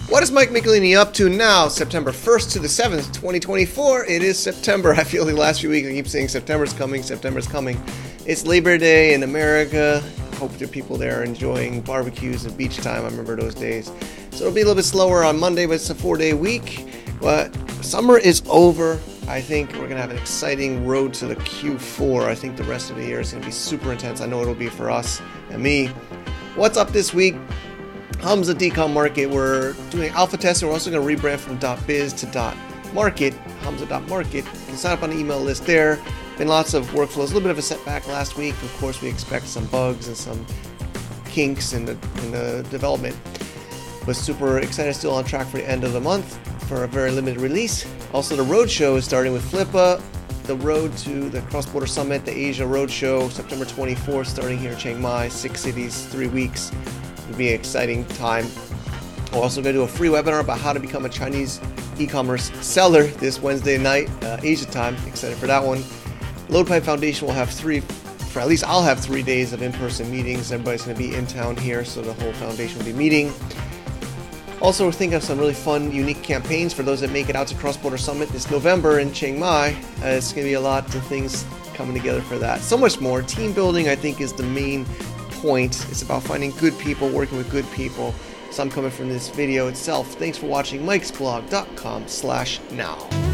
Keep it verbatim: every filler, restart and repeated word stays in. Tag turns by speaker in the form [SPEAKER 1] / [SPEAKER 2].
[SPEAKER 1] What is Mike Michelini up to now? September first to the seventh, twenty twenty-four. It is September. I feel the last few weeks I keep saying September's coming, September's coming. It's Labor Day in America. Hope the people there are enjoying barbecues and beach time. I remember those days. So it'll be a little bit slower on Monday, but it's a four-day week. But summer is over. I think we're going to have an exciting road to the Q four. I think the rest of the year is going to be super intense. I know it'll be for us and me. What's up this week? Humza Decom Market. We're doing alpha testing. We're also going to rebrand from .biz to .market. Humza.market. You can sign up on the email list there. Been lots of workflows. A little bit of a setback last week. Of course, we expect some bugs and some kinks in the, in the development. But super excited. Still on track for the end of the month for a very limited release. Also, the roadshow is starting with Flippa. The road to the Cross Border Summit, the Asia Roadshow, September twenty-fourth, starting here in Chiang Mai. Six cities, three weeks. It'll be an exciting time. We're also going to do a free webinar about how to become a Chinese e-commerce seller this Wednesday night, uh, Asia time. Excited for that one. LoadPipe Foundation will have three, for at least I'll have three days of in-person meetings. Everybody's going to be in town here, so the whole foundation will be meeting. Also, we're thinking of some really fun, unique campaigns for those that make it out to Cross Border Summit this November in Chiang Mai. Uh, it's going to be a lot of things coming together for that. So much more. Team building, I think, is the main point. It's about finding good people, working with good people. So I'm coming from this video itself. Thanks for watching. mikesblog dot com slash now.